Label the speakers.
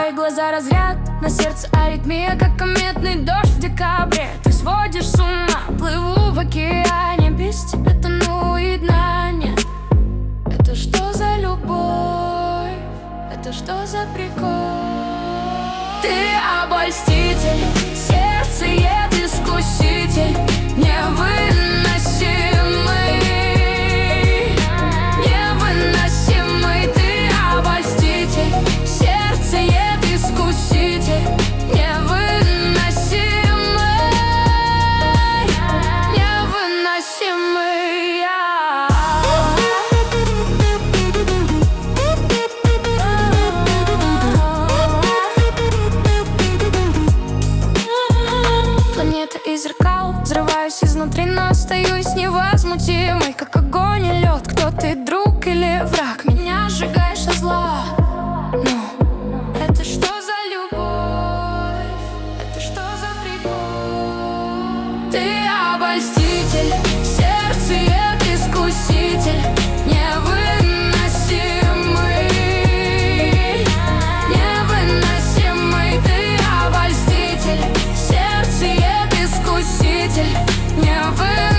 Speaker 1: Твои глаза разряд, на сердце аритмия, как кометный дождь в декабре. Ты сводишь с ума, плыву в океане, без тебя тону и дна нет. Это что за любовь? Это что за прикол? Ты обольститель, сердцеед, искуситель, невыносимый, невыносимый. Ты обольститель, сердцеед, искуситель, невыносимый, невыносимый. Планета из зеркал, взрываюсь изнутри, но остаюсь невозмутимой, как огонь и лед. Кто ты, друг или враг? Меня сжигаешь со зла. Ну, это что за любовь? Это что за прикол? Ты обольститель, сердцеед, искуситель, невыносимый, невыносимый. Ты обольститель, сердцеед, искуситель, невыносимый.